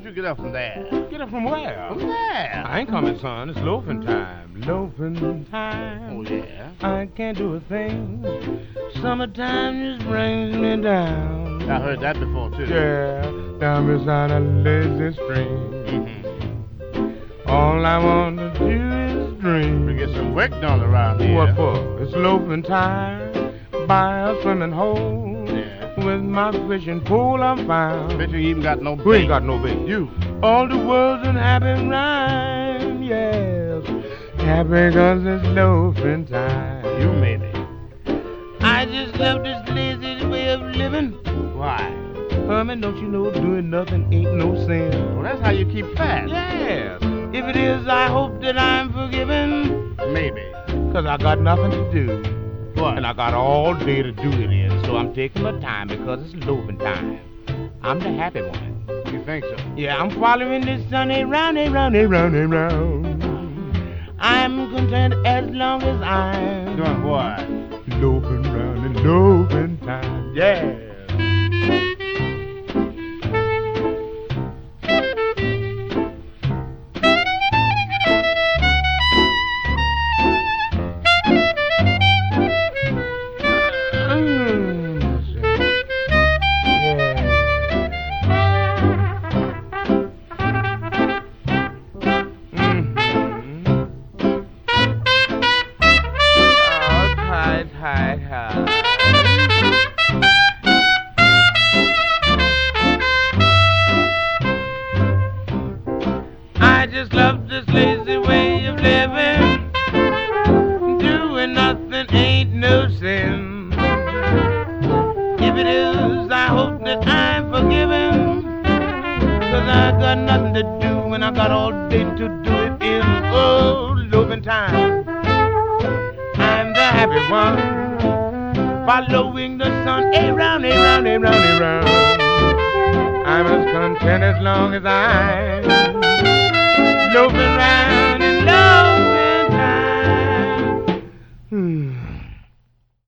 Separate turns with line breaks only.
you get up from there?
Get up from where?
From there.
I ain't coming, son. It's loafing time. Loafing time.
Oh, yeah?
I can't do a thing. Summertime just brings me down.
I heard that before, too.
Yeah, down beside a lazy stream. All I want to do is dream.
We get some work done around here.
What for? It's loafing time by a swimming hole.
Yeah.
With my fishing pole I'm found.
Bet you even got no bait.
Who ain't got no bait?
You.
All the world's in happy rhyme, yes. Happy 'cause it's loafing time.
You made it.
I just love this lazy way of living.
Why?
Herman, don't you know doing nothing ain't no sin?
Well, that's how you keep fat.
Yes. If it is, I hope that I'm forgiven.
Maybe.
'Cause I got nothing to do.
What?
And I got all day to do it in, so I'm taking my time because it's loafing time. I'm the happy one.
You think so?
Yeah, I'm following this sunny round and round and round and round. I'm content as long as I'm
Doing what?
loafing round and loafing time. Yeah. I just love this lazy way of living. Doing nothing ain't no sin. If it is, I hope that I'm forgiven. 'Cause I got nothing to do and I got all day to do it in. Oh, loafing time. I'm the happy one. Following the sun around, around, around, around. I'm as content as long as I'm